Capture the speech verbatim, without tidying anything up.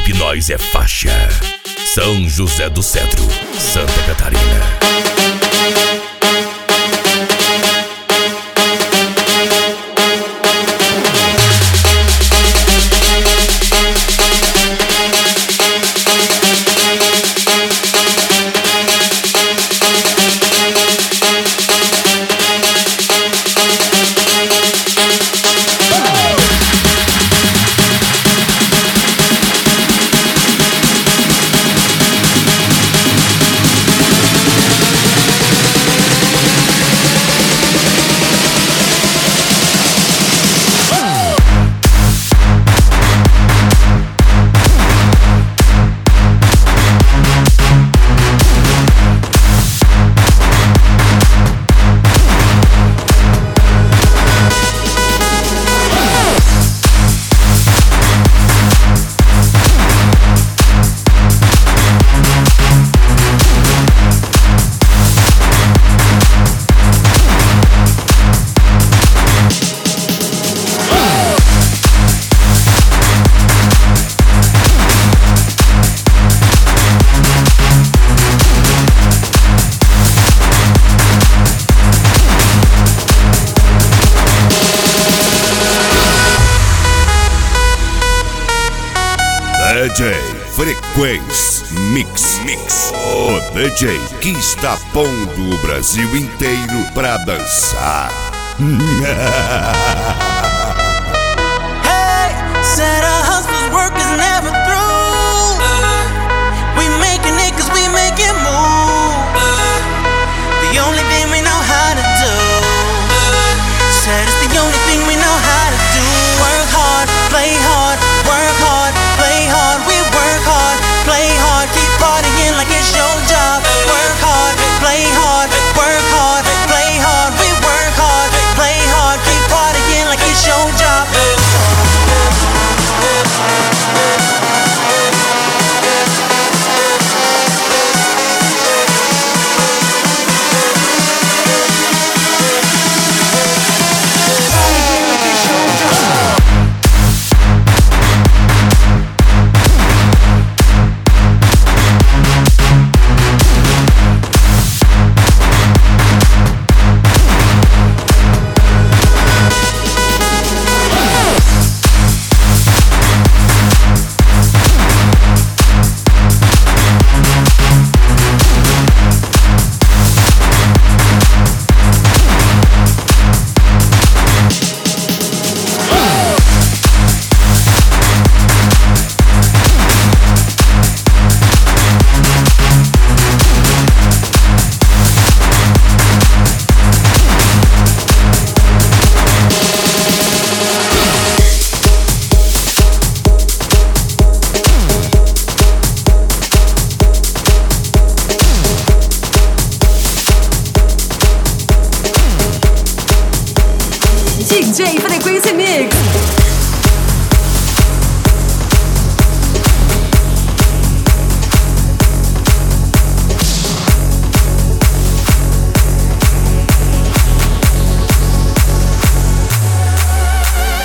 Hip Nós é faixa. São José do Cedro, Santa Catarina. D J Frequência Mix Mix, o D J que está pondo o Brasil inteiro pra dançar. Hey, said our hustler's work is never through. We making it cause we make it move. The only thing we know how to do. Said it's the only thing we know how to do. Work hard, play hard, work hard, play hard. We work hard, play hard, keep partying like it's your job. Work hard, play hard, work hard, play hard. We work hard, play hard, keep partying like it's your job. D J Frequência Mix.